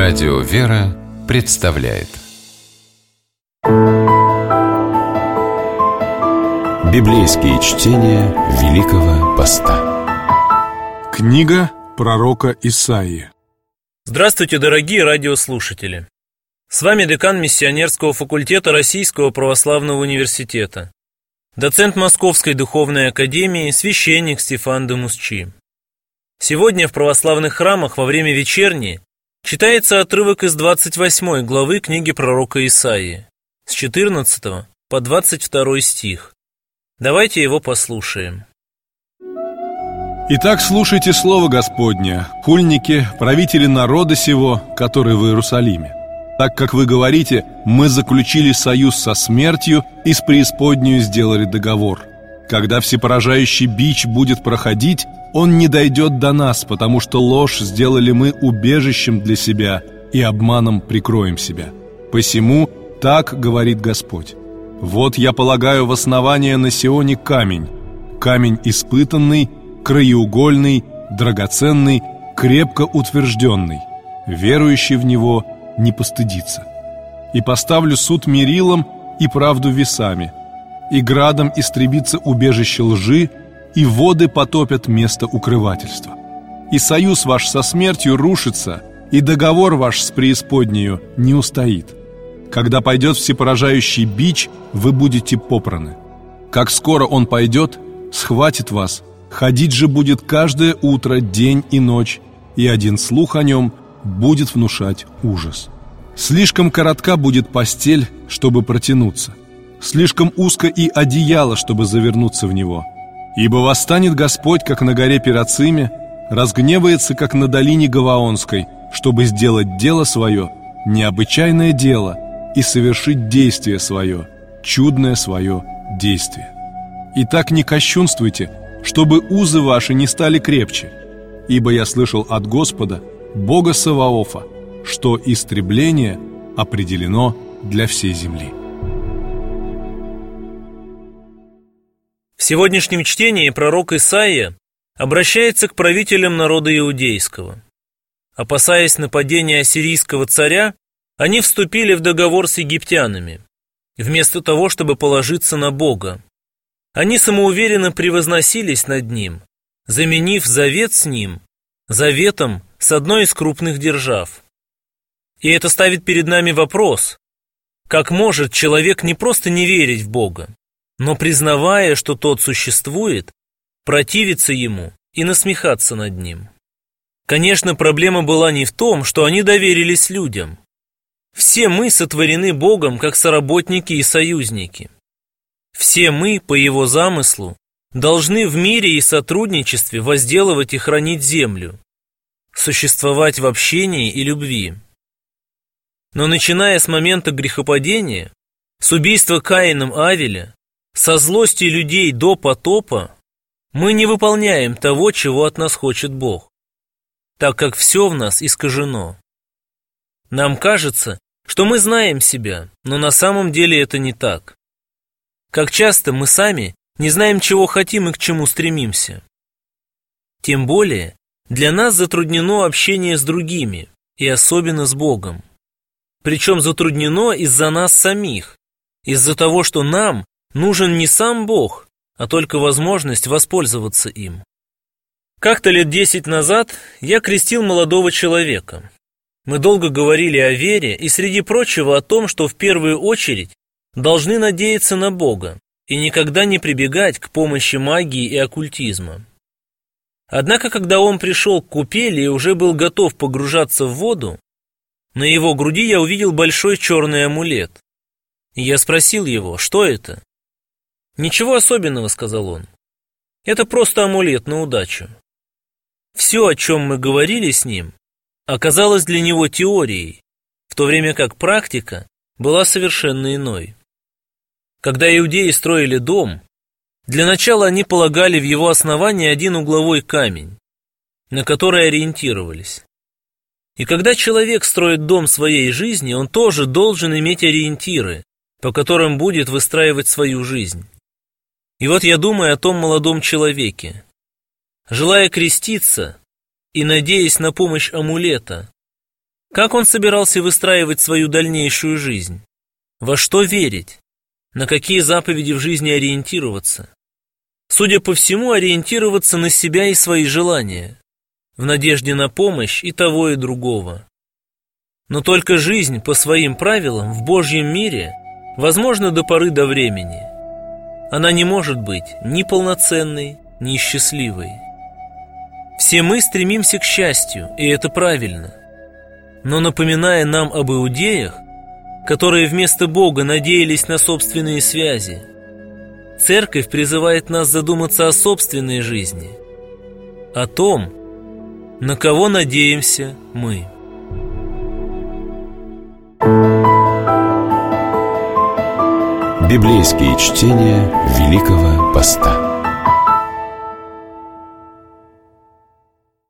Радио «Вера» представляет библейские чтения Великого Поста. Книга пророка Исаии. Здравствуйте, дорогие радиослушатели! С вами декан Миссионерского факультета Российского православного университета, доцент Московской духовной академии, священник Стефан де Мусчи. Сегодня в православных храмах во время вечерни читается отрывок из 28 главы книги пророка Исаии, с 14 по 22 стих. Давайте его послушаем. Итак, слушайте слово Господне, кульники, правители народа сего, который в Иерусалиме. Так как вы говорите, мы заключили союз со смертью и с преисподнею сделали договор. Когда всепоражающий бич будет проходить, он не дойдет до нас, потому что ложь сделали мы убежищем для себя и обманом прикроем себя. Посему так говорит Господь: вот я полагаю в основание на Сионе камень, камень испытанный, краеугольный, драгоценный, крепко утвержденный. Верующий в него не постыдится. И поставлю суд мерилом и правду весами, и градом истребится убежище лжи, и воды потопят место укрывательства. И союз ваш со смертью рушится, и договор ваш с преисподнею не устоит. Когда пойдет всепоражающий бич, вы будете попраны. Как скоро он пойдет, схватит вас, ходить же будет каждое утро, день и ночь, и один слух о нем будет внушать ужас. Слишком коротка будет постель, чтобы протянуться, слишком узко и одеяло, чтобы завернуться в него. Ибо восстанет Господь, как на горе Перациме, разгневается, как на долине Гаваонской, чтобы сделать дело свое, необычайное дело, и совершить действие свое, чудное свое действие. Итак, не кощунствуйте, чтобы узы ваши не стали крепче, ибо я слышал от Господа, Бога Саваофа, что истребление определено для всей земли. В сегодняшнем чтении пророк Исаия обращается к правителям народа иудейского. Опасаясь нападения ассирийского царя, они вступили в договор с египтянами, вместо того, чтобы положиться на Бога. Они самоуверенно превозносились над Ним, заменив завет с Ним заветом с одной из крупных держав. И это ставит перед нами вопрос: как может человек не просто не верить в Бога, но, признавая, что Тот существует, противиться Ему и насмехаться над Ним? Конечно, проблема была не в том, что они доверились людям. Все мы сотворены Богом как соработники и союзники. Все мы, по Его замыслу, должны в мире и сотрудничестве возделывать и хранить землю, существовать в общении и любви. Но начиная с момента грехопадения, с убийства Каином Авеля, со злости людей до потопа, мы не выполняем того, чего от нас хочет Бог, так как все в нас искажено. Нам кажется, что мы знаем себя, но на самом деле это не так. Как часто мы сами не знаем, чего хотим и к чему стремимся. Тем более, для нас затруднено общение с другими, и особенно с Богом. Причем затруднено из-за нас самих, из-за того, что нам нужен не сам Бог, а только возможность воспользоваться им. Как-то лет 10 назад я крестил молодого человека. Мы долго говорили о вере и, среди прочего, о том, что в первую очередь должны надеяться на Бога и никогда не прибегать к помощи магии и оккультизма. Однако, когда он пришел к купели и уже был готов погружаться в воду, на его груди я увидел большой черный амулет. И я спросил его, что это? «Ничего особенного», — сказал он. «Это просто амулет на удачу». Все, о чем мы говорили с ним, оказалось для него теорией, в то время как практика была совершенно иной. Когда иудеи строили дом, для начала они полагали в его основании один угловой камень, на который ориентировались. И когда человек строит дом своей жизни, он тоже должен иметь ориентиры, по которым будет выстраивать свою жизнь. И вот я думаю о том молодом человеке. Желая креститься и надеясь на помощь амулета, Как он собирался выстраивать свою дальнейшую жизнь? Во что верить? На какие заповеди в жизни ориентироваться? Судя по всему, ориентироваться на себя и свои желания, в надежде на помощь и того, и другого. Но только жизнь по своим правилам в Божьем мире возможна до поры до времени. Она не может быть ни полноценной, ни счастливой. Все мы стремимся к счастью, и это правильно. Но напоминая нам об иудеях, которые вместо Бога надеялись на собственные связи, Церковь призывает нас задуматься о собственной жизни, о том, на кого надеемся мы. Библейские чтения Великого Поста.